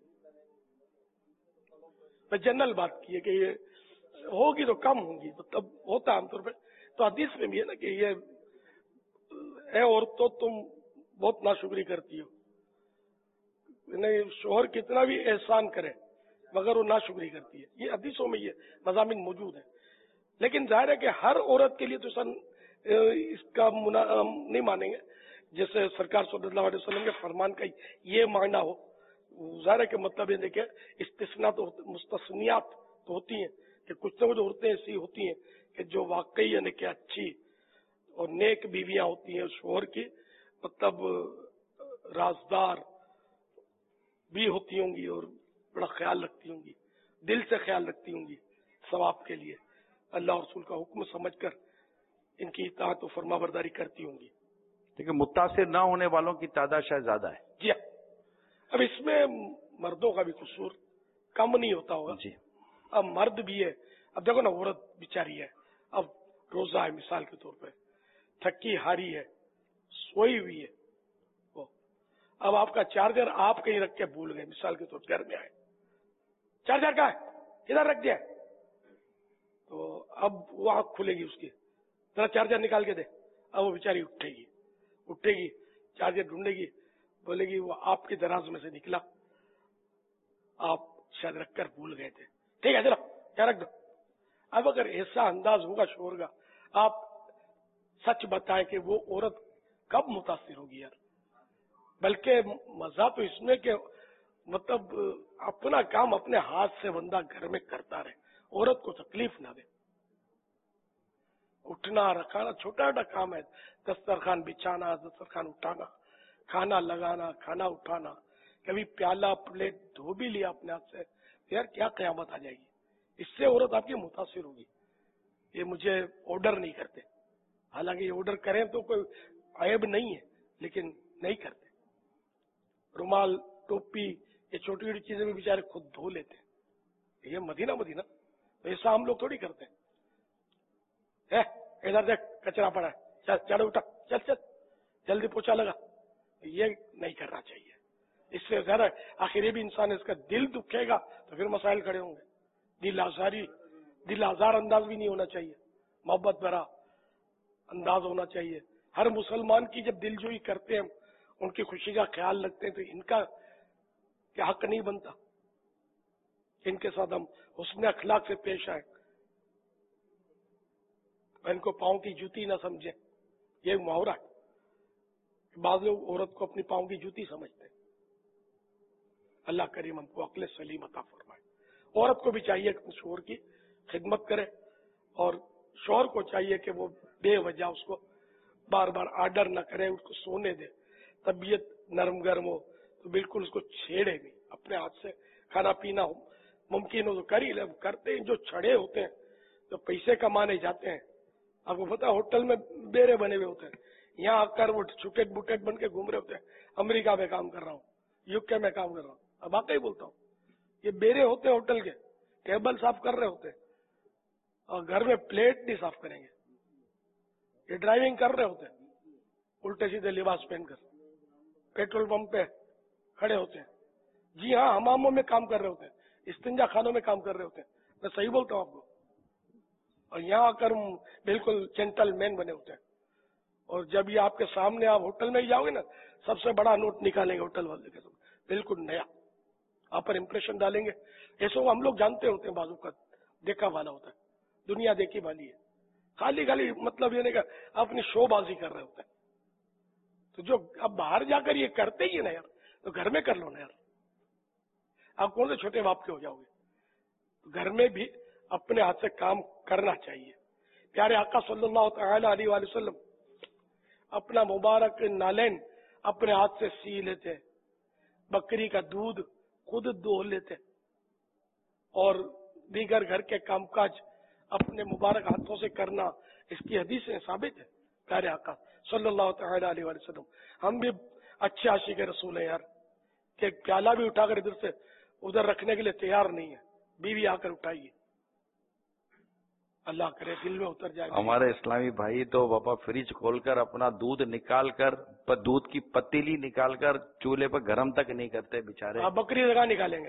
मैं जनरल बात की है कि ये होगी तो कम होगी, तो तब होता है आमतौर पे। तो हदीस में भी है ना कि ये औरतों तुम बहुत नाशुक्री करती हो, नहीं शोहर कितना भी एहसान करे मगर वो नाशुक्री करती है। ये हदीसों में ये मज़ामिन मौजूद है। लेकिन जाहिर है कि हर औरत के लिए तो इसका नहीं मानेंगे, जैसे सरकार सल्लल्लाहु अलैहि वसल्लम के फरमान का ये मायना हो। जाहिर है कि मतलब ये देखिए, इस्तिस्ना तो मुस्तस्नियात तो होती हैं कि कुछ न कुछ औरतें ऐसी होती हैं कि जो वाकई यानी कि अच्छी और नेक बीवियां होती हैं, शोहर की मतलब राजदार भी होती होंगी और बड़ा ख्याल रखती होंगी, दिल से ख्याल रखती होंगी सवाब के लिए, अल्लाह और रसूल का हुक्म समझकर इनकी इताअत और फरमाबरदारी करती होंगी। ठीक है, मुत्तासिर न होने वालों की तादाद शायद ज्यादा है। जी हाँ, अब इसमें मर्दों का भी कसूर कम नहीं होता होगा जी। अब मर्द भी है, अब देखो ना औरत बेचारी है, अब रोजा है मिसाल के तौर पे, थकी हारी है, सोई हुई है, वो अब आपका चार्जर आप कहीं रख के भूल गए, मिसाल के तौर पर घर में आए, चार्जर कहाँ है, किधर रख दिया, तो अब वो आंख खुलेगी उसकी, जरा चार्जर निकाल के दे। अब वो बेचारी उठेगी चार्जर ढूंढेगी, बोलेगी वो आपके दराज में से निकला, आप शायद रखकर भूल गए थे, ठीक है चलो क्या रख दो। अब अगर ऐसा अंदाज होगा शोहर का, आप सच बताएं कि वो औरत कब मुतासिर होगी यार। बल्कि मजा तो इसमें कि मतलब अपना काम अपने हाथ से बंदा घर में करता रहे, औरत को तकलीफ ना दे। उठना रखाना छोटा छोटा काम है, दस्तरखान बिछाना, दस्तरखान उठाना, खाना लगाना, खाना उठाना, कभी प्याला प्लेट धो भी लिया अपने हाथ से, यार क्या कयामत आ जाएगी। इससे औरत आपकी मुतासिर होगी। ये मुझे ऑर्डर नहीं करते, हालांकि ये ऑर्डर करें तो कोई ऐब नहीं है, लेकिन नहीं करते। रुमाल टोपी ये छोटी छोटी चीजें भी बेचारे खुद धो लेते हैं। ये मदीना तो ऐसा हम लोग थोड़ी करते हैं। इधर देख कचरा पड़ा है, चल चढ़ उठा, चल चल जल्दी पोछा लगा, ये नहीं करना चाहिए। इससे ज्यादा आखिर ये भी इंसान है, इसका दिल दुखेगा तो फिर मसाइल खड़े होंगे। दिल आजार अंदाज भी नहीं होना चाहिए, मोहब्बत भरा अंदाज होना चाहिए। हर मुसलमान की जब दिलजोई करते हैं, उनकी खुशी का ख्याल रखते हैं, तो इनका क्या हक नहीं बनता इनके साथ हम हुस्न अखलाक से पेश आए, इनको पाँव की जूती ना समझे। ये मुहावरा है, बाद लोग औरत को अपनी पाँव की जूती समझते हैं। अल्लाह करीम हमको अक्ल सलीम अता फरमाए। औरत को भी चाहिए कि शोहर की खिदमत करे, और शोहर को चाहिए कि वो बेवजह उसको बार बार आर्डर न करे, उसको सोने दे। तबीयत नरम गर्म हो तो बिल्कुल उसको छेड़े नहीं, अपने हाथ से खाना पीना हो मुमकिन हो तो कर ही ले। करते हैं जो छड़े होते हैं, जो पैसे कमाने जाते हैं, आपको पता है होटल में बेरे बने हुए होते हैं, यहाँ आकर वो छुटेट बुटेट बन के घूम रहे होते हैं। अमेरिका में काम कर रहा हूँ, यूके में काम कर रहा हूँ, अब वाकई बोलता हूँ, ये बेरे होते हैं होटल के, टेबल साफ कर रहे होते हैं और घर में प्लेट नहीं साफ करेंगे। ये ड्राइविंग कर रहे होते हैं, الٹے सीधे लिबास पहनकर पेट्रोल पंप पे खड़े होते हैं। जी हाँ, हमामों में काम कर रहे होते हैं, इस्तिंजा खानों में काम कर रहे होते हैं, मैं सही बोलता हूँ आपको। और यहाँ आकर बिल्कुल जेंटलमैन बने होते हैं। और जब ये आपके सामने आप होटल में ही जाओगे ना, सबसे बड़ा नोट निकालेंगे होटल वाले के, बिल्कुल नया, आप पर इम्प्रेशन डालेंगे। ऐसा हम लोग जानते होते हैं, बाजू का देखा वाला होता है, दुनिया देखी वाली है, खाली खाली मतलब ये नहीं कि अपनी शोबाजी कर रहे होते हैं। तो जो अब बाहर जाकर ये करते ही है ना यार, तो घर में कर लो ना यार। आप कौन से छोटे बाप के हो जाओगे? तो घर में भी अपने हाथ से काम करना चाहिए। प्यारे आका सल्लल्लाहु तआला अलैहि वसल्लम अपना मुबारक नालेन अपने हाथ से सी लेते, बकरी का दूध खुद दो लेते, और दीगर घर के कामकाज अपने मुबारक हाथों से करना, इसकी हदीस से साबित है प्यारे आका सल्लल्लाहु तआला अलैहि वसल्लम। हम भी अच्छे आशिक रसूल है यार, कि एक प्याला भी उठाकर इधर से उधर रखने के लिए तैयार नहीं है, बीवी आकर उठाइए, अल्लाह करे दिल में उतर जाए। हमारे इस्लामी भाई तो बाबा फ्रिज खोलकर अपना दूध निकाल कर, दूध की पतीली निकाल कर चूल्हे पर गरम तक नहीं करते बेचारे। बकरी जगह निकालेंगे।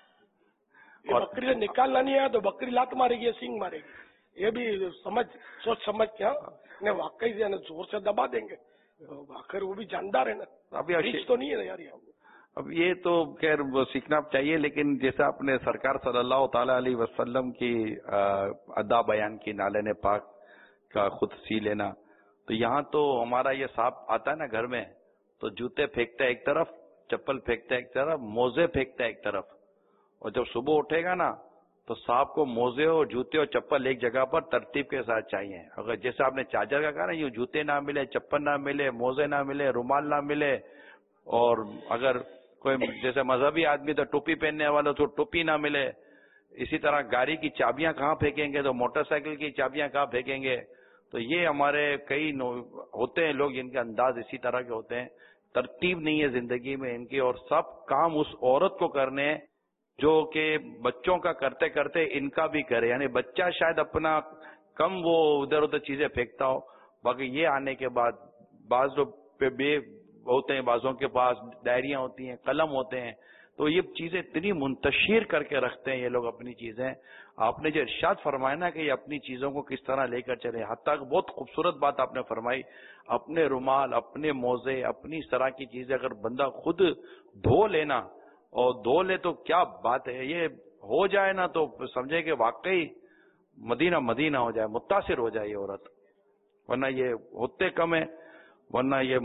और बकरी से निकालना नहीं है तो बकरी लात मारेगी, सींग मारेगी, ये भी सोच समझ के वाकई से जोर से दबा देंगे, आखिर वो भी जानदार है ना, अभी तो नहीं है यार। अब ये तो खैर सीखना चाहिए, लेकिन जैसा आपने सरकार सल्लल्लाहु ताला अलैहि वसल्लम की अदा बयान की, नाले पाक का खुद सी लेना, तो यहाँ तो हमारा ये सांप आता है ना घर में, तो जूते फेंकता है एक तरफ, चप्पल फेंकता है एक तरफ, मोजे फेंकता है एक तरफ, और जब सुबह उठेगा ना तो सांप को मोजे और जूते और चप्पल एक जगह पर तरतीब के साथ चाहिए। अगर जैसे आपने चार्जर का कहा ना, ये जूते ना मिले, चप्पल ना मिले, मोजे ना मिले, रुमाल ना मिले, और अगर कोई जैसे मजहबी आदमी तो टोपी पहनने वाला तो टोपी ना मिले, इसी तरह गाड़ी की चाबियां कहाँ फेंकेंगे तो मोटरसाइकिल की चाबियां कहाँ फेंकेंगे। तो ये हमारे कई होते हैं लोग, जिनके अंदाज इसी तरह के होते हैं, तरतीब नहीं है जिंदगी में इनकी, और सब काम उस औरत को करने जो कि बच्चों का करते करते इनका भी करे, यानी बच्चा शायद अपना कम वो उधर उधर चीजें फेंकता हो, बाकी ये आने के बाद बाज लोग बे होते हैं, बाजों के पास डायरियां होती हैं, कलम होते हैं, तो ये चीजें इतनी मुंतशिर करके रखते हैं ये लोग अपनी चीजें। आपने जो इरशाद फरमाया ना कि ये अपनी चीजों को किस तरह लेकर चले, हत्ता कि बहुत खूबसूरत बात आपने फरमाई, अपने रुमाल, अपने मोजे, अपनी इस तरह की चीजें अगर बंदा खुद धो लेना, और धो ले तो क्या बात है, ये हो जाए ना तो समझे कि वाकई मदीना मदीना हो जाए, मुत्तासिर हो जाए ये औरत, वरना ये होते कम है, वरना ये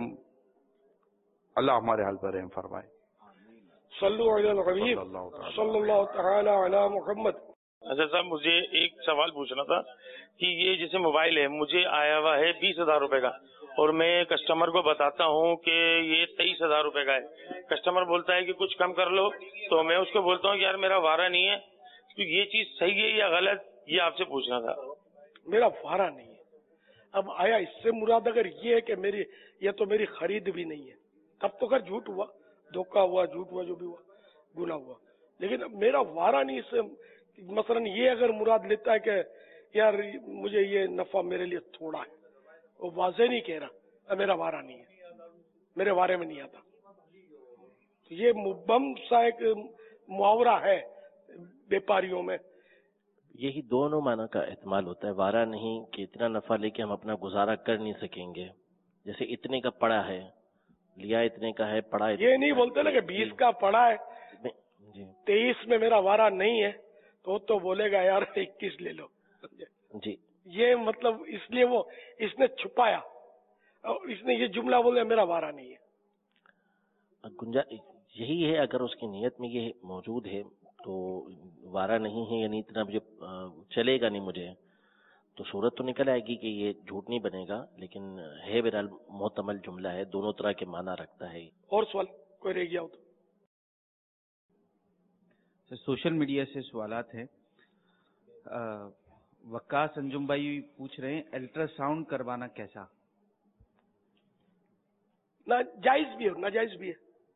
अल्लाह हमारे हाल पर रहम फरमाए। सल्लु अलल हबीब सल्लल्लाहु तआला अला मुहम्मद। अच्छा साहब, मुझे एक सवाल पूछना था कि ये जैसे मोबाइल है, मुझे आया हुआ है 20,000 रुपए का, और मैं कस्टमर को बताता हूँ कि ये 23,000 रुपए का है, कस्टमर बोलता है कि कुछ कम कर लो, तो मैं उसको बोलता हूँ कि यार मेरा वारा नहीं है, तो ये चीज सही है या गलत, ये आपसे पूछना था। मेरा वारा नहीं है, अब आया इससे मुराद अगर ये है कि मेरी ये तो मेरी खरीद भी नहीं है, तब तो कर झूठ हुआ, धोखा हुआ, झूठ हुआ, जो भी हुआ गुनाह हुआ, लेकिन मेरा वारा नहीं। इससे मसलन ये अगर मुराद लेता है कि यार मुझे ये नफा मेरे लिए थोड़ा है, वो वाज़े नहीं कह रहा मेरा वारा नहीं है, मेरे वारे में नहीं आता, तो ये मुबम सा एक मुहावरा है व्यापारियों में। यही दोनों माना का एहतमाल होता है, वारा नहीं कि इतना नफा लेके हम अपना गुजारा कर नहीं सकेंगे, जैसे इतने का पड़ा है, लिया इतने का है, पड़ा ये नहीं बोलते ना कि 20 का पड़ा है, 23 में मेरा वारा नहीं है, तो बोलेगा यार 21 ले लो जी, ये मतलब इसलिए वो इसने छुपाया, और इसने ये जुमला बोला मेरा वारा नहीं है। गुंजाइश यही है, अगर उसकी नीयत में ये मौजूद है तो वारा नहीं है, यानी इतना मुझे चलेगा नहीं मुझे, तो सूरत तो निकल आएगी कि ये झूठ नहीं बनेगा, लेकिन है बहरहाल मोहतमल जुमला है, दोनों तरह के माना रखता है। और सवाल कोई रह गया हो तो? सोशल मीडिया से सवालात हैं। वकास अंजुम भाई पूछ रहे हैं, अल्ट्रासाउंड करवाना कैसा? नाजायज भी है, नाजायज भी है।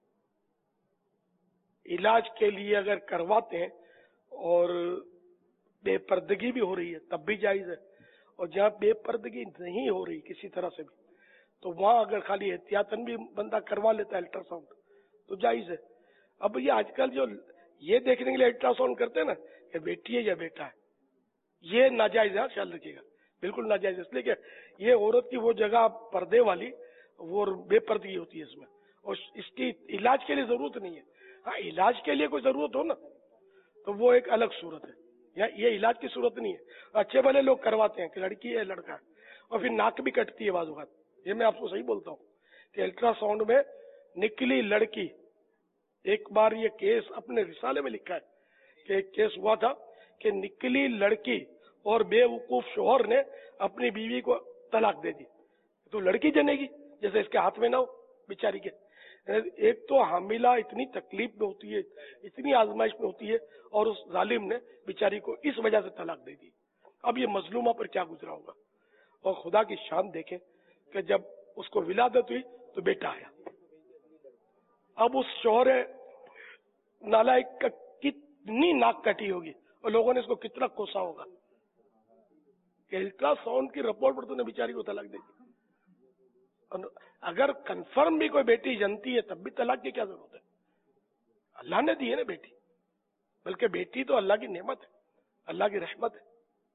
इलाज के लिए अगर करवाते हैं और बेपर्दगी भी हो रही है तब भी जायज है, और जहाँ बेपर्दगी नहीं हो रही किसी तरह से भी, تو وہاں اگر خالی احتیاطاً بھی بندہ کروا لیتا ہے الٹرا ساؤنڈ تو جائز ہے. اب یہ آج کل جو یہ دیکھنے کے لیے الٹرا ساؤنڈ کرتے ہیں نا کہ بیٹی ہے یا بیٹا ہے, یہ ناجائز ہے, خیال رکھیے گا, بالکل ناجائز ہے. اس لیے کہ یہ عورت کی وہ جگہ پردے والی وہ بے پردگی ہوتی ہے اس میں, اور اس کی علاج کے لیے ضرورت نہیں ہے. ہاں علاج کے لیے کوئی ضرورت ہو نا تو وہ ایک الگ صورت ہے, یہ علاج کی صورت نہیں ہے. اچھے بھلے لوگ کرواتے ہیں کہ لڑکی ہے لڑکا ہے, اور پھر ناک بھی کٹتی ہے بعض اوقات. یہ میں آپ کو صحیح بولتا ہوں کہ الٹرا ساؤنڈ میں نکلی لڑکی, ایک بار یہ کیس اپنے رسالے میں لکھا ہے کہ ایک کیس ہوا تھا کہ نکلی لڑکی اور بے وقوف شوہر نے اپنی بیوی کو طلاق دے دی. تو لڑکی جنے گی جیسے اس کے ہاتھ میں نہ ہو بیچاری کے. ایک تو حاملہ اتنی تکلیف میں ہوتی ہے, اتنی آزمائش میں ہوتی ہے, اور اس ظالم نے بیچاری کو اس وجہ سے طلاق دے دی. اب یہ مظلومہ پر کیا گزرا ہوگا. اور خدا کی شان دیکھیں کہ جب اس کو ولادت ہوئی تو بیٹا آیا. اب اس شوہر نالائق کا کتنی ناک کٹی ہوگی اور لوگوں نے اس کو کتنا کوسا ہوگا کہ الٹرا ساؤنڈ کی رپورٹ پر تو نے بیچاری کو طلاق دے دی. اگر کنفرم بھی کوئی بیٹی جنتی ہے تب بھی طلاق کی کیا ضرورت ہے؟ اللہ نے دی ہے نا بیٹی, بلکہ بیٹی تو اللہ کی نعمت ہے, اللہ کی رحمت ہے.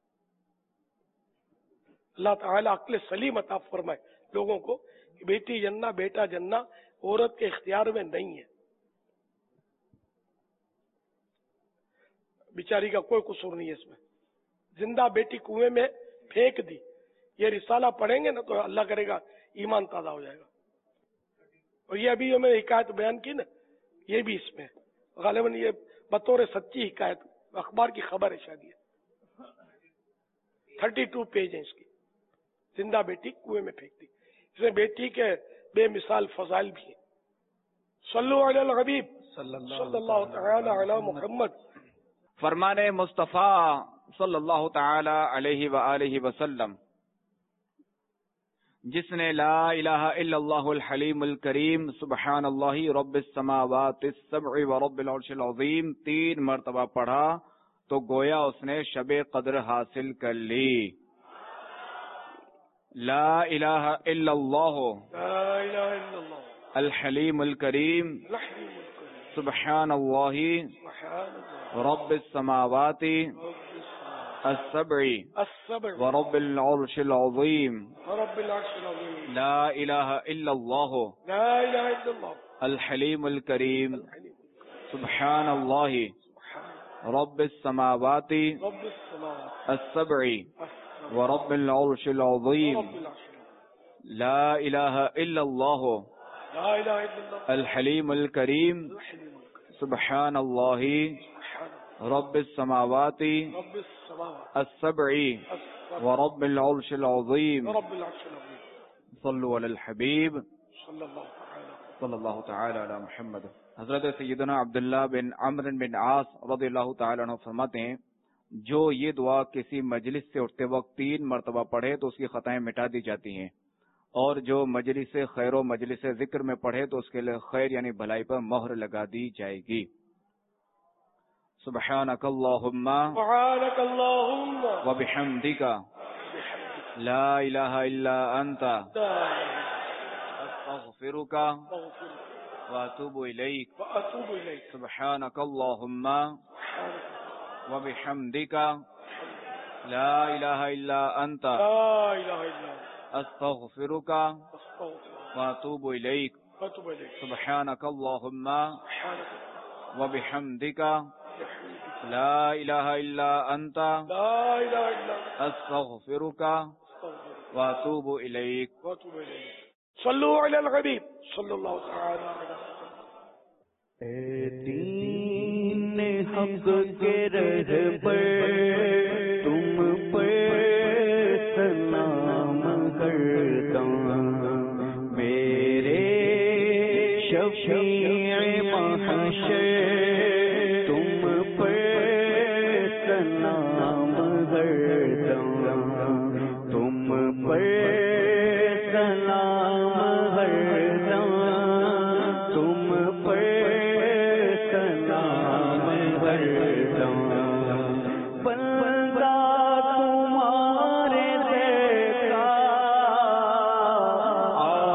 اللہ تعالیٰ عقل سلیم عطا فرمائے لوگوں کو کہ بیٹی جننا بیٹا جننا عورت کے اختیار میں نہیں ہے. بیچاری کا کوئی قصور نہیں ہے اس میں. زندہ بیٹی کنویں میں پھینک دی, یہ رسالہ پڑھیں گے نا تو اللہ کرے گا ایمان تازہ ہو جائے گا. اور یہ ابھی جو میں نے حکایت بیان کی نا یہ بھی اس میں غالباً یہ بطور سچی حکایت اخبار کی خبر ہے شاید. یہ 32 پیج ہیں اس کی. زندہ بیٹی کنویں میں پھینک دی. اس میں بیٹی کے بے مثال فضائل بھی ہیں. صلو علی الحبیب صلی اللہ تعالی علی محمد. فرمان مصطفیٰ صلی اللہ تعالی علیہ وآلہ وسلم, جس نے لا الہ الا اللہ الحلیم الکریم سبحان اللہ رب السماوات السبع ورب العرش العظیم 3 مرتبہ پڑھا تو گویا اس نے شب قدر حاصل کر لی. لا الہ الا اللہ الحلیم الکریم سبحان اللہ رب السماوات السبع ورب العرش العظیم لا الہ الا اللہ الحلیم الکریم سبحان اللہ رب السماوات السبع ورب العرش العظیم لا الہ الا اللہ الحلیم الکریم سبحان اللہ رب السماوات السبع ورب العرش العظیم صلو علی الحبیب صلی اللہ تعالی علی محمد. حضرت سیدنا عبداللہ بن عمرو بن عاص رضی اللہ تعالی عنہ فرماتے ہیں جو یہ دعا کسی مجلس سے اٹھتے وقت 3 مرتبہ پڑھے تو اس کی خطائیں مٹا دی جاتی ہیں, اور جو مجلس خیر و مجلس ذکر میں پڑھے تو اس کے لیے خیر یعنی بھلائی پر مہر لگا دی جائے گی. سبحانک اللہم وبحمدک لا الہ الا انت استغفرک واتوب الیک. سبحانک اللہم وبحمدک لا الہ الا انت استغفرک واتوب الیک. سبحانک اللہم وبحمدک لا الہ الا انت استغفرک واتوب الیک. صلو علی الحبیب صلی اللہ تعالی علیہ وسلم. اے دین حق کے رہبر تم پر سلام کرتا میرے شفیع محشر تم پر سلام کرتا تم پر سلام کرتا تم پر سلام کرتا بندہ تمہارے دیکھا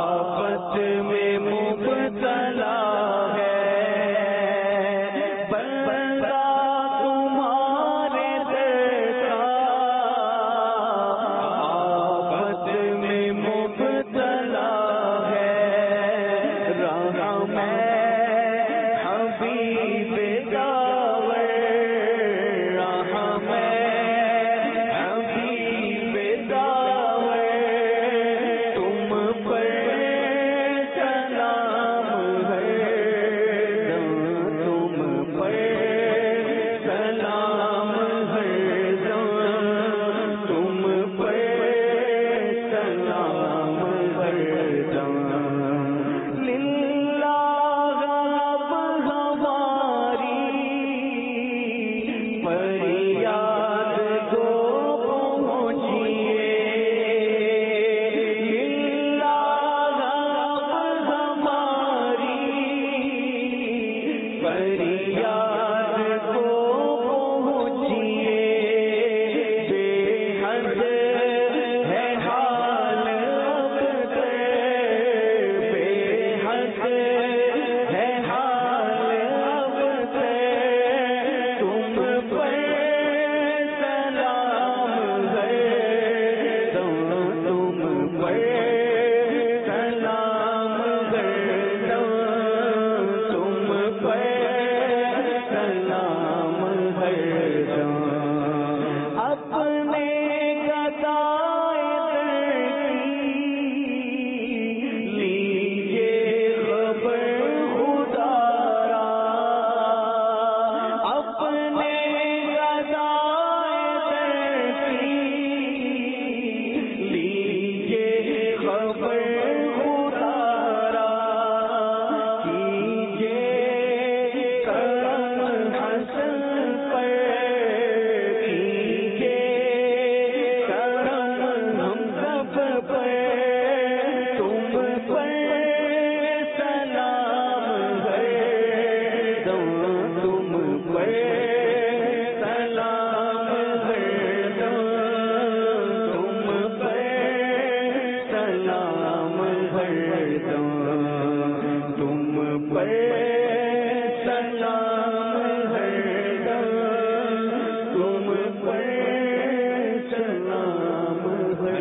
فریاد کو پہنچیے بے حد ہے حال اب تک بے حد ہے حال اب تک تم پر سلام ہے تم پر سلام ہے تم پر سلام ہے اپنے گدائے لیجیے خبر خدا را اپنے گدائے لیجیے خبر خدا را کیجیے کرم حسن پر کیجیے کرم ہم سب پر تم پر سلام ہے تم پر سلام ہے تم پر سلام ہے تم پر سلام ہے تم پر سلام ہے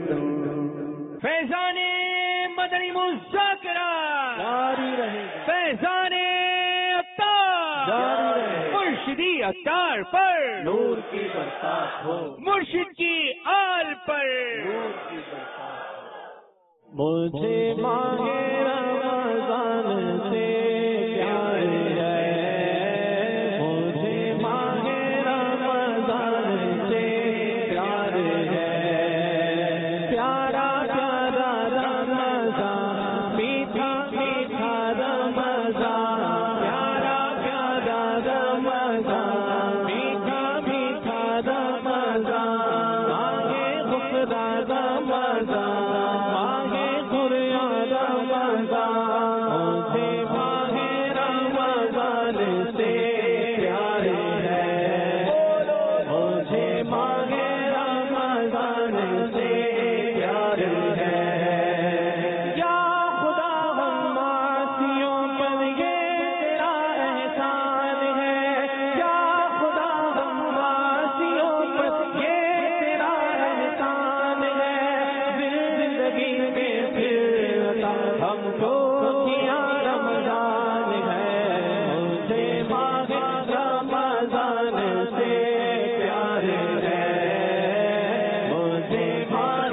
فیضان مدنی مذاکرہ جاری رہے فیضان عطار جاری رہے مرشدی عطار پر نور کی برسات ہو مرشد کی آل پر نور کی برسات مجھے ماہ رمضان سے پیار ہے مجھے ماہ رمضان سے پیار ہے پیارا پیارا رمضان میٹھا میٹھا رمضان پیارا پیارا رمضان میٹھا میٹھا رمضان مانگے غفران رمضان مانگے قرآن رمضان مجھے ماہ رمضان سے پیار ہے مجھے ماہ رمضان سے پیار ہے یا خدا ہم معاصیوں پر یہ تیرا احسان ہے یا خدا ہم معاصیوں پر یہ تیرا احسان ہے زندگی میں پھر ہم کو کیا رمضان ہے مجھے ماہ رمضان سے پیار ہے مجھے ماہ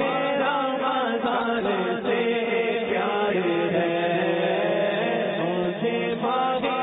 رمضان سے پیار ہے مجھے ماہ